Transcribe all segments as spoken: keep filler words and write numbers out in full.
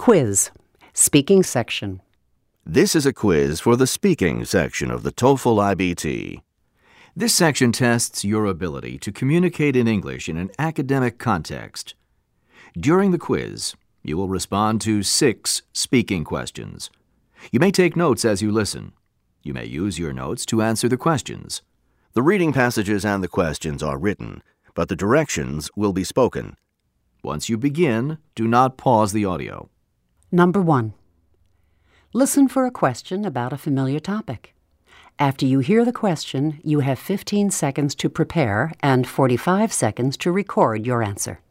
Quiz. Speaking section. This is a quiz for the speaking section of the TOEFL I B T. This section tests your ability to communicate in English in an academic context. During the quiz, you will respond to six speaking questions. You may take notes as you listen. You may use your notes to answer the questions. The reading passages and the questions are written, but the directions will be spoken. Once you begin, do not pause the audio. Number one. Listen for a question about a familiar topic. After you hear the question, you have fifteen seconds to prepare and forty-five seconds to record your answer.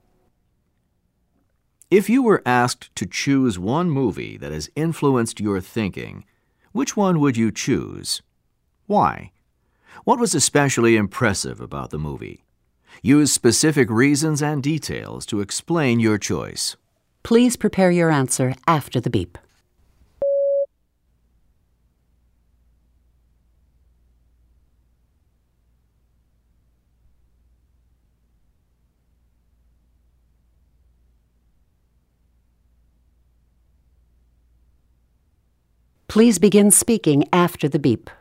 If you were asked to choose one movie that has influenced your thinking, which one would you choose? Why? What was especially impressive about the movie? Use specific reasons and details to explain your choice. Please prepare your answer after the beep. Please begin speaking after the beep.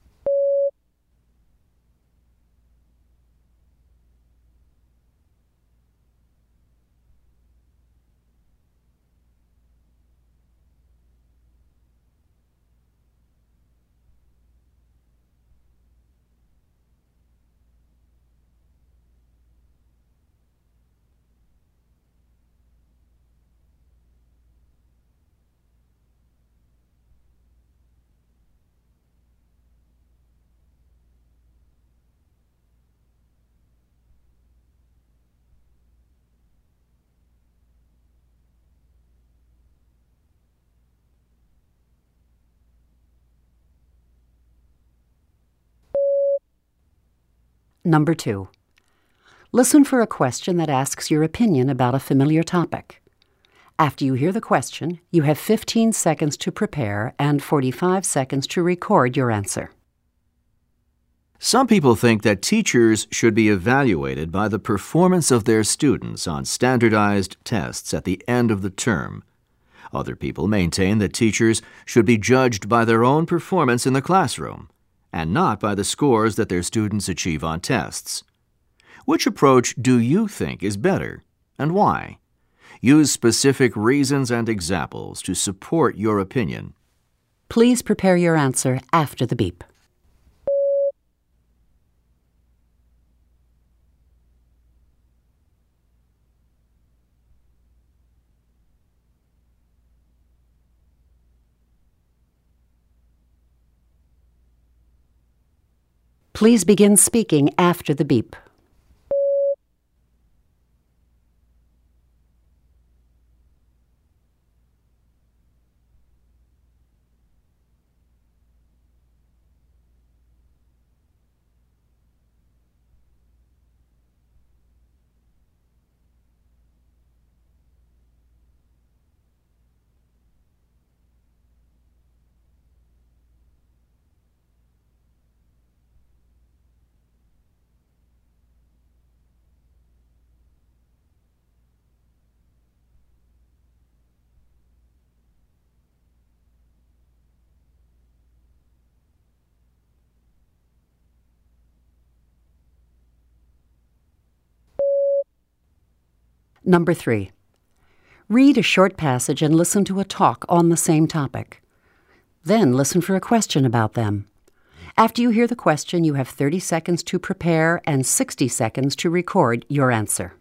Number two. Listen for a question that asks your opinion about a familiar topic. After you hear the question, you have fifteen seconds to prepare and forty-five seconds to record your answer. Some people think that teachers should be evaluated by the performance of their students on standardized tests at the end of the term. Other people maintain that teachers should be judged by their own performance in the classroom, and not by the scores that their students achieve on tests. Which approach do you think is better, and why? Use specific reasons and examples to support your opinion. Please prepare your answer after the beep. Please begin speaking after the beep. Number three. Read a short passage and listen to a talk on the same topic. Then listen for a question about them. After you hear the question, you have thirty seconds to prepare and sixty seconds to record your answer.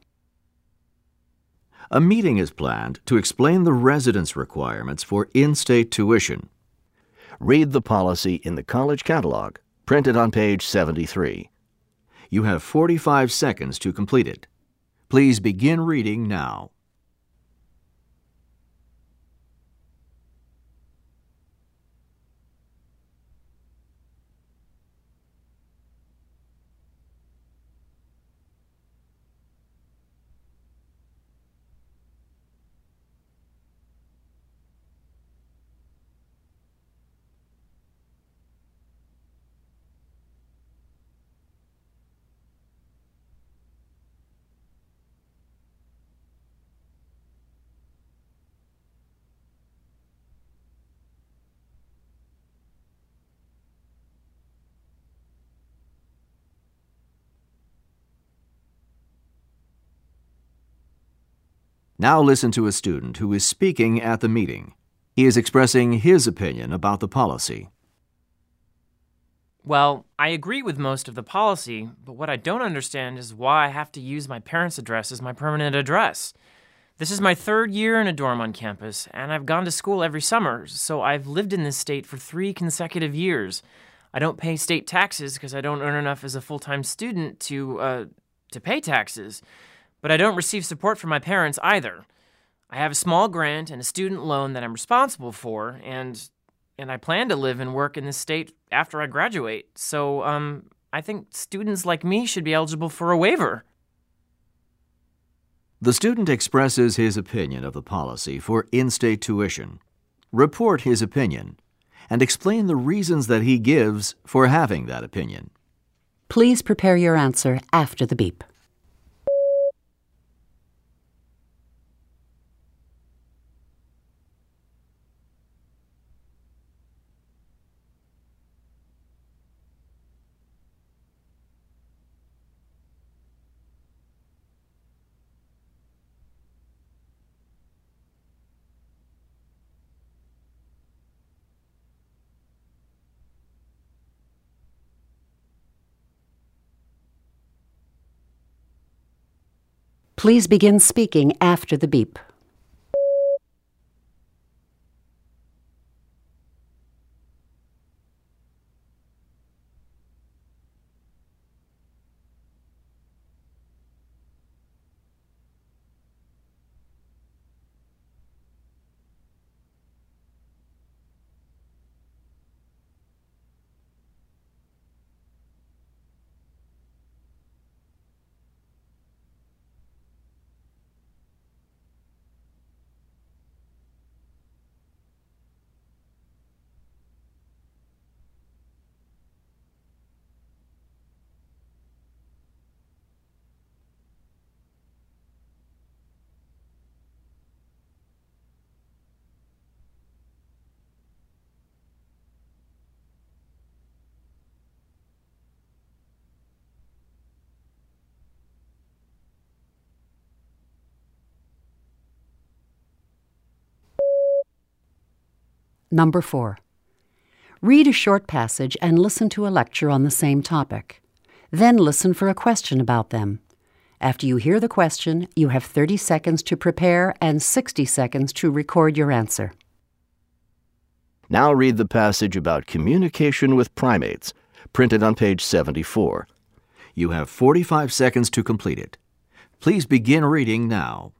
A meeting is planned to explain the residence requirements for in-state tuition. Read the policy in the college catalog, printed on page seventy-three. You have forty-five seconds to complete it. Please begin reading now. Now listen to a student who is speaking at the meeting. He is expressing his opinion about the policy. Well, I agree with most of the policy, but what I don't understand is why I have to use my parents' address as my permanent address. This is my third year in a dorm on campus, and I've gone to school every summer, so I've lived in this state for three consecutive years. I don't pay state taxes because I don't earn enough as a full-time student to, uh, to pay taxes, but I don't receive support from my parents either. I have a small grant and a student loan that I'm responsible for, and and I plan to live and work in this state after I graduate, so um, I think students like me should be eligible for a waiver. The student expresses his opinion of the policy for in-state tuition. Report his opinion and explain the reasons that he gives for having that opinion. Please prepare your answer after the beep. Please begin speaking after the beep. Number four. Read a short passage and listen to a lecture on the same topic. Then listen for a question about them. After you hear the question, you have thirty seconds to prepare and sixty seconds to record your answer. Now read the passage about communication with primates, printed on page seventy-four. You have forty-five seconds to complete it. Please begin reading now.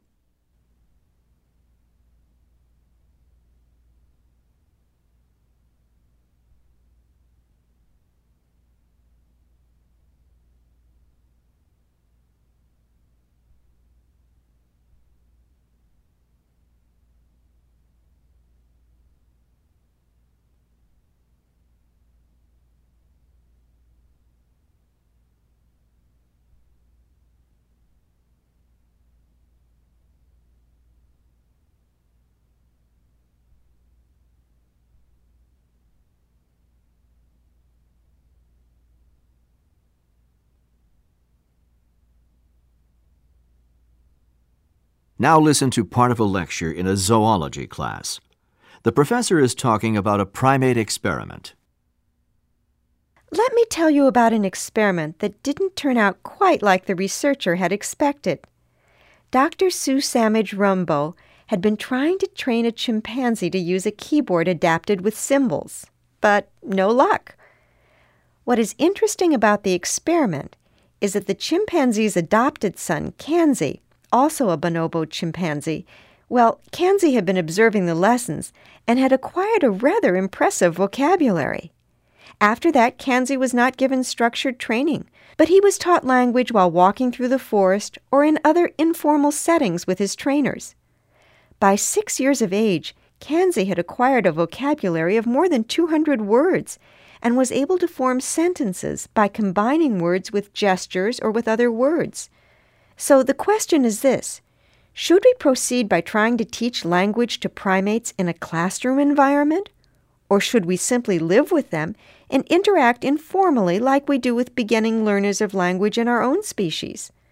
Now listen to part of a lecture in a zoology class. The professor is talking about a primate experiment. Let me tell you about an experiment that didn't turn out quite like the researcher had expected. Doctor Sue Samage Rumbo had been trying to train a chimpanzee to use a keyboard adapted with symbols, but no luck. What is interesting about the experiment is that the chimpanzee's adopted son, Kanzi, also a bonobo chimpanzee, well, Kanzi had been observing the lessons and had acquired a rather impressive vocabulary. After that, Kanzi was not given structured training, but he was taught language while walking through the forest or in other informal settings with his trainers. By six years of age, Kanzi had acquired a vocabulary of more than two hundred words and was able to form sentences by combining words with gestures or with other words. So the question is this: should we proceed by trying to teach language to primates in a classroom environment? Or should we simply live with them and interact informally like we do with beginning learners of language in our own species?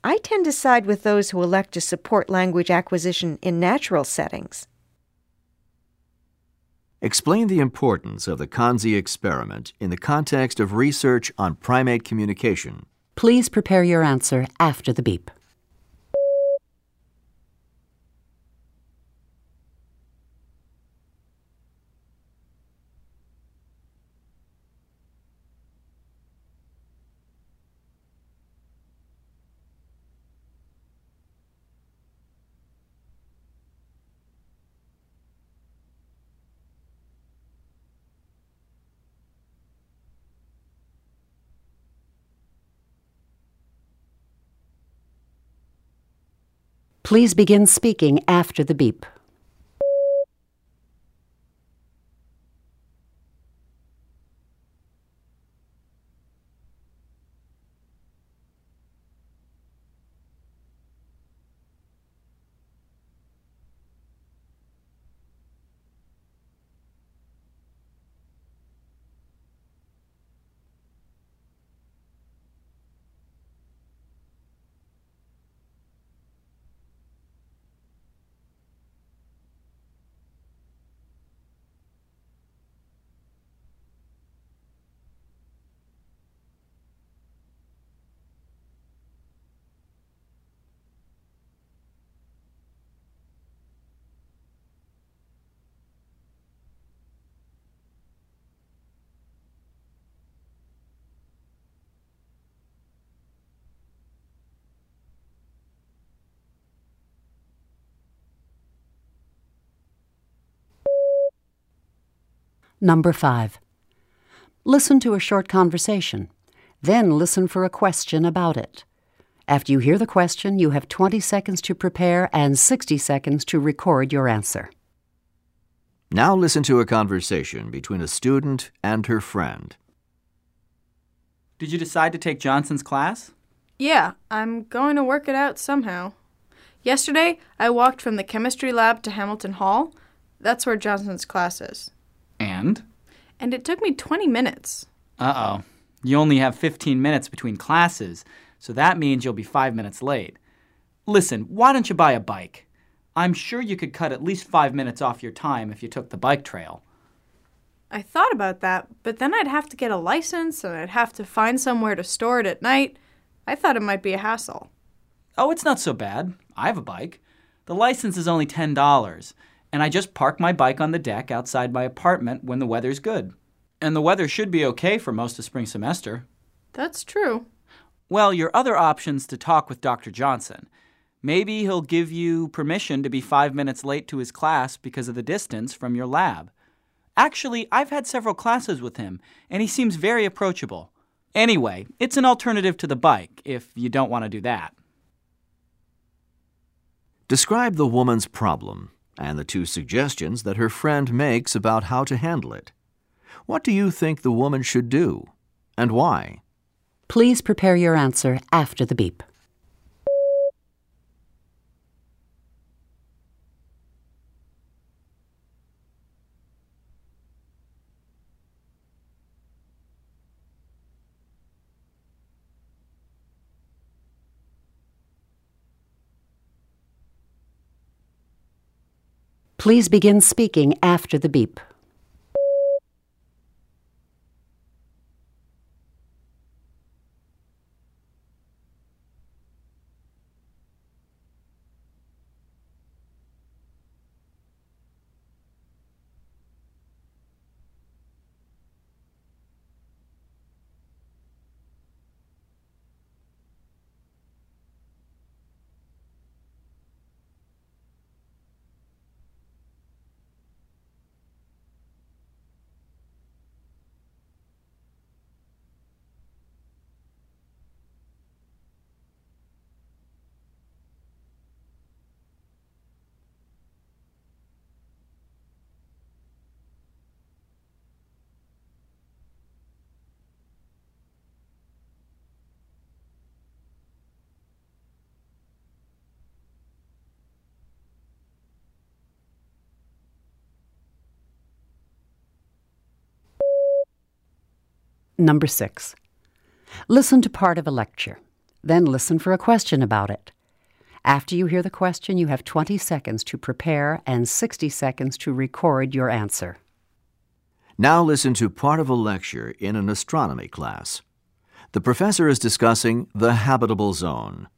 I tend to side with those who elect to support language acquisition in natural settings. Explain the importance of the Kanzi experiment in the context of research on primate communication. Please prepare your answer after the beep. Please begin speaking after the beep. Number five. Listen to a short conversation. Then listen for a question about it. After you hear the question, you have twenty seconds to prepare and sixty seconds to record your answer. Now listen to a conversation between a student and her friend. Did you decide to take Johnson's class? Yeah, I'm going to work it out somehow. Yesterday, I walked from the chemistry lab to Hamilton Hall. That's where Johnson's class is. And? And it took me twenty minutes. Uh-oh. You only have fifteen minutes between classes, so that means you'll be five minutes late. Listen, why don't you buy a bike? I'm sure you could cut at least five minutes off your time if you took the bike trail. I thought about that, but then I'd have to get a license and I'd have to find somewhere to store it at night. I thought it might be a hassle. Oh, it's not so bad. I have a bike. The license is only ten dollars. And I just park my bike on the deck outside my apartment when the weather's good. And the weather should be okay for most of spring semester. That's true. Well, your other option's to talk with Doctor Johnson. Maybe he'll give you permission to be five minutes late to his class because of the distance from your lab. Actually, I've had several classes with him, and he seems very approachable. Anyway, it's an alternative to the bike, if you don't want to do that. Describe the woman's problem and the two suggestions that her friend makes about how to handle it. What do you think the woman should do, and why? Please prepare your answer after the beep. Please begin speaking after the beep. Number six. Listen to part of a lecture. Then listen for a question about it. After you hear the question, you have twenty seconds to prepare and sixty seconds to record your answer. Now listen to part of a lecture in an astronomy class. The professor is discussing the habitable zone.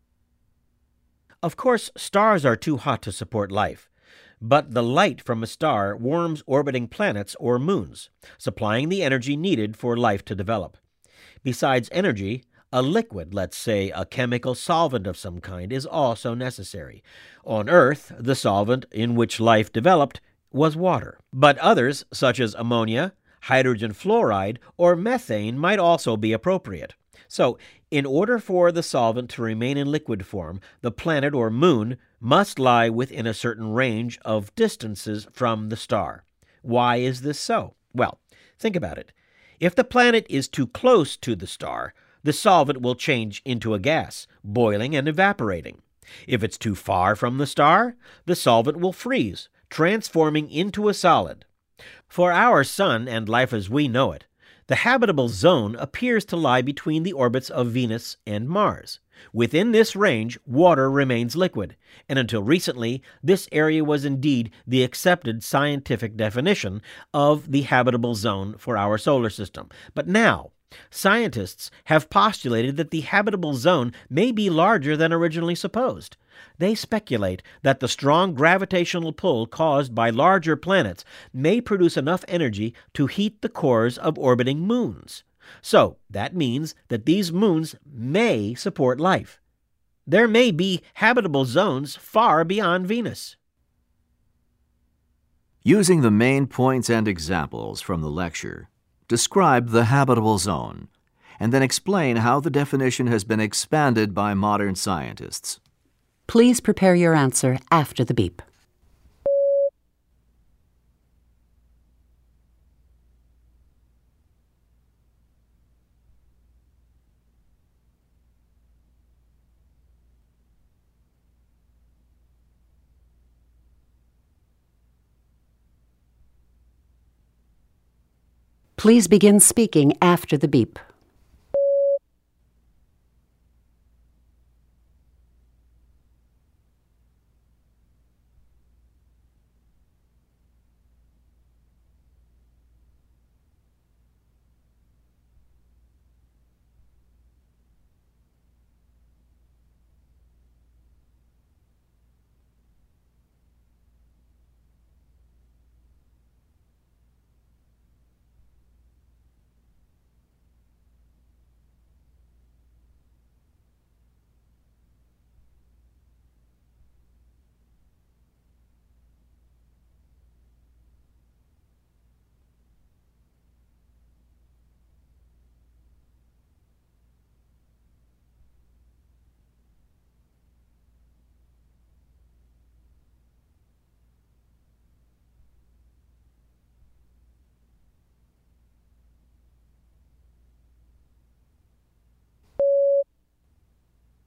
Of course, stars are too hot to support life, but the light from a star warms orbiting planets or moons, supplying the energy needed for life to develop. Besides energy, a liquid, let's say a chemical solvent of some kind, is also necessary. On Earth, the solvent in which life developed was water. But others, such as ammonia, hydrogen fluoride, or methane, might also be appropriate. So, in order for the solvent to remain in liquid form, the planet or moon must lie within a certain range of distances from the star. Why is this so? Well, think about it. If the planet is too close to the star, the solvent will change into a gas, boiling and evaporating. If it's too far from the star, the solvent will freeze, transforming into a solid. For our sun and life as we know it, the habitable zone appears to lie between the orbits of Venus and Mars. Within this range, water remains liquid, and until recently, this area was indeed the accepted scientific definition of the habitable zone for our solar system. But now, scientists have postulated that the habitable zone may be larger than originally supposed. They speculate that the strong gravitational pull caused by larger planets may produce enough energy to heat the cores of orbiting moons. So, that means that these moons may support life. There may be habitable zones far beyond Venus. Using the main points and examples from the lecture, describe the habitable zone, and then explain how the definition has been expanded by modern scientists. Please prepare your answer after the beep. Please begin speaking after the beep.